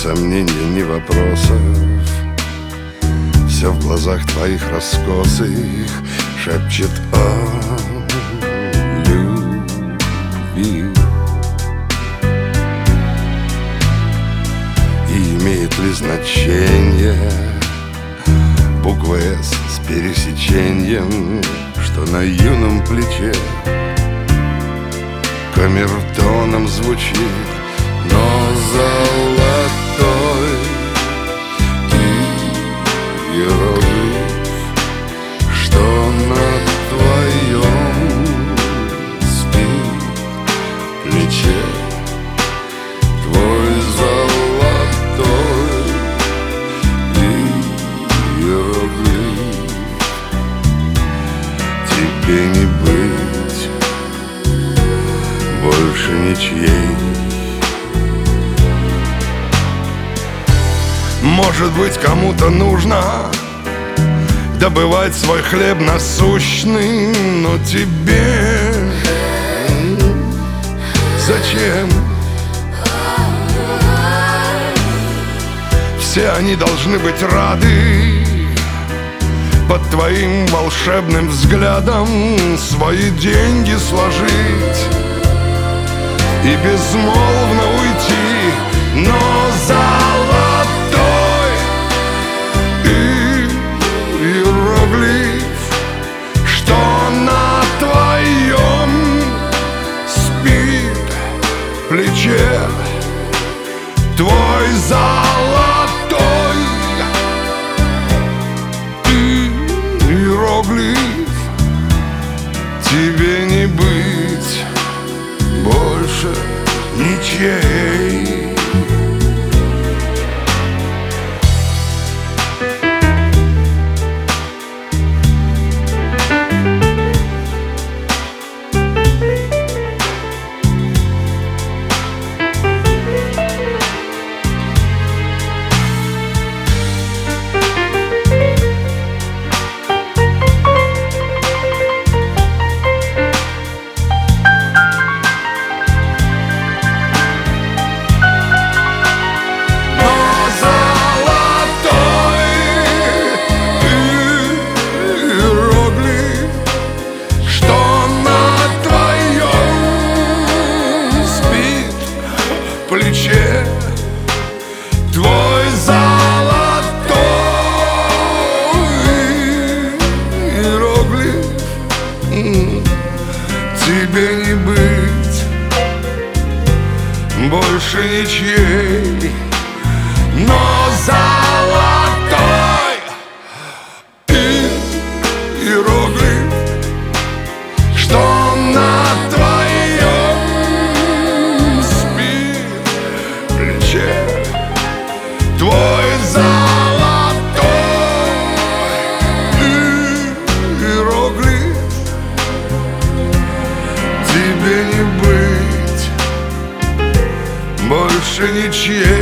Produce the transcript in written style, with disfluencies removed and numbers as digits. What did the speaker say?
сомнений, ни вопросов. Все в глазах твоих раскосых шепчет о любви. И имеет ли значение буква «С» с пересечением, что на юном плече камертоном звучит, но золотой иероглиф, что на твоем плече. Твой золотой иероглиф. Тебе не быть больше ничьей. Может быть, кому-то нужно добывать свой хлеб насущный, но тебе зачем? Все они должны быть рады под твоим волшебным взглядом свои деньги сложить и безмолвно уйти, но золотой иероглиф, что на твоем спит плече. Твой золотой иероглиф. Тебе не быть больше ничьей. Плече. Твой золотой иероглиф. Тебе не быть больше ничьей, но золотой иероглиф, что на твоем плече. Твой золотой иероглиф. Тебе не быть больше ничьей.